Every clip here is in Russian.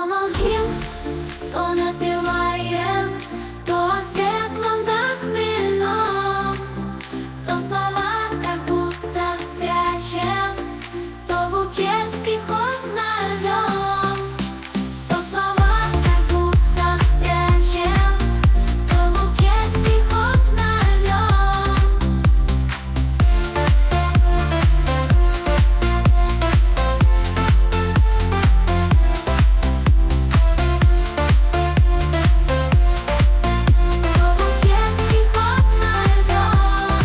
молчим, то напеваем, то о светлом да хмельном, то слова как будто прячем, то букет стихов нальем. То слова как будто прячем, то букет стихов нальем. То букет стихов нальем.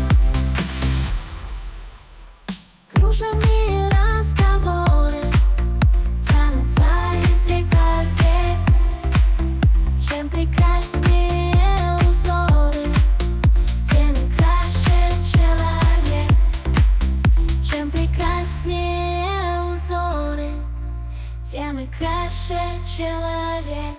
Кружевные разговоры тянутся из века в век. Чем прекраснее узоры, тем и краше человек. Чем прекраснее узоры, тем и краше человек.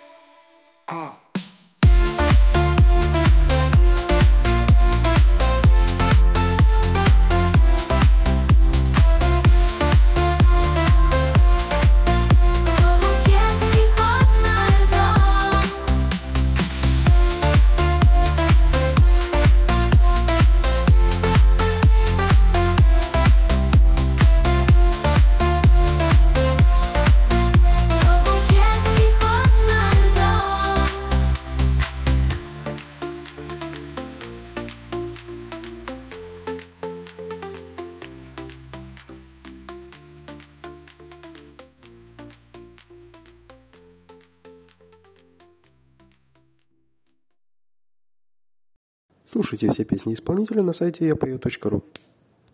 То букет стихов нальем. То букет стихов нальем. Слушайте все песни исполнителя на сайте yapою.ru.